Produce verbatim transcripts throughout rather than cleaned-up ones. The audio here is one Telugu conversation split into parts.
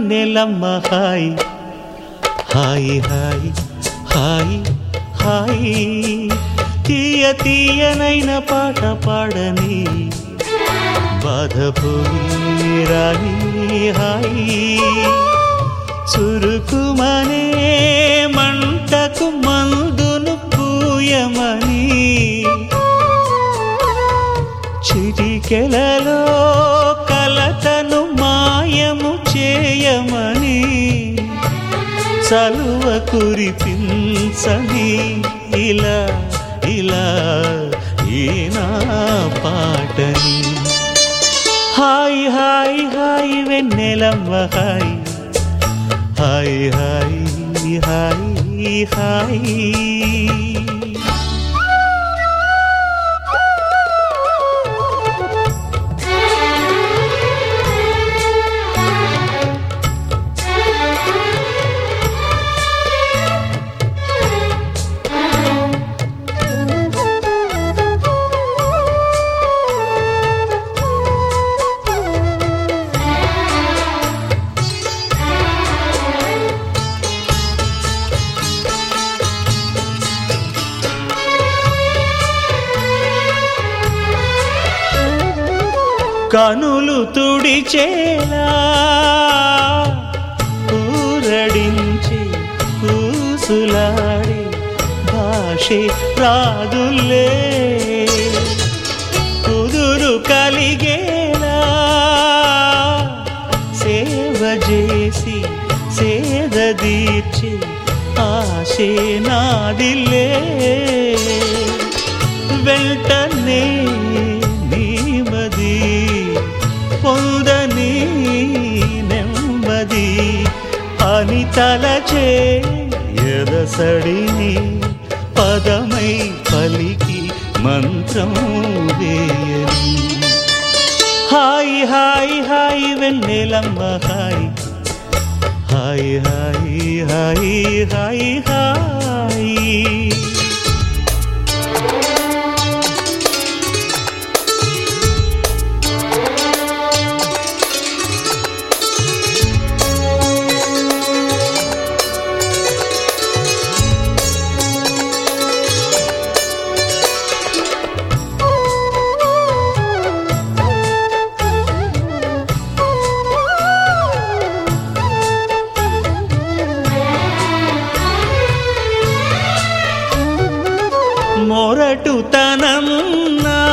వెన్నెలమ్మ హాయ్ హాయ్ హాయ్ హాయ్ హాయ్ తీయ తీయనైన పాట పాడని బాధపోయి రాని హాయ్ చురుకుమనే మంటకు మందును పూయమని చిటికెలలో కలతను మాయము చేయమని చలువ కురిపించని ఇలా ఇలా ఈనా పాటని హాయ్ హాయ్ హాయ్ వెన్నెలమ్మ హాయ్ హాయ్ హాయ్ హాయ్ హాయ్ కనులు తుడిచేలా ఊరడించి కూసులాడి భాషే రాదులే కుదురు కలిగేలా సేవ చేసి సేద తీర్చి ఆశే నాదిలే వెంటనే నీమది పొందని నెమ్మది అని తలచే ఎదసడిని పదమై పలికి మంత్రం వేయని హాయ్ హాయ్ హాయ్ వెన్నెలమ్మ హాయ్ హాయ్ హాయ్ హాయ్ హాయ్ హాయ్ మొరటుతనమున్నా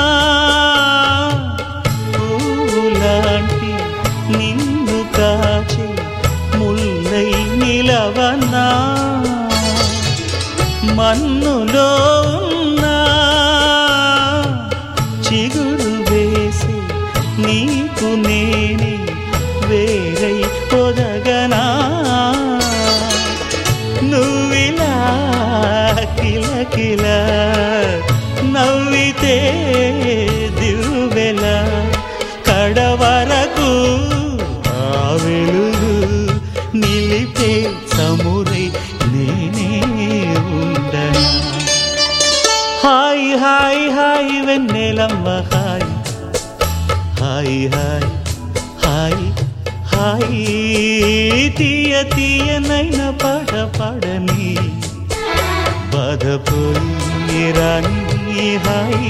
పూలాంటి నిన్ను కాచి ముల్లై నిలవన్నా మన్నులో ఉన్నా చిగురు వేసి నీకు నేనే వేరై పొదగనా నువ్విలా కిలకిల నవ్వితే దివ్వెల కడవరకు ఆ వెలుగు నిలిపే సమురై నేనే ఉండనా హాయ్ హాయ్ హాయ్ వెన్నెలమ్మ హాయ్ హాయ్ హాయ్ హాయ్ హాయ్ తీయ తీయనైన పాట పాడని బాధపోయి రాని హాయ్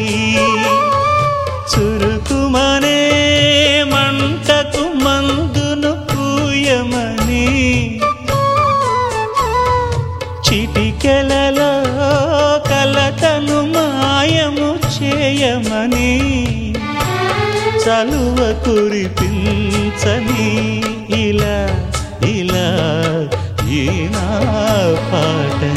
చురుకుమనే మంటకు మందును పూయమని చిటికెలలో కలతను మాయము చేయమని చలువ కురిపించని ఇలా ఇలా ఈనా పాట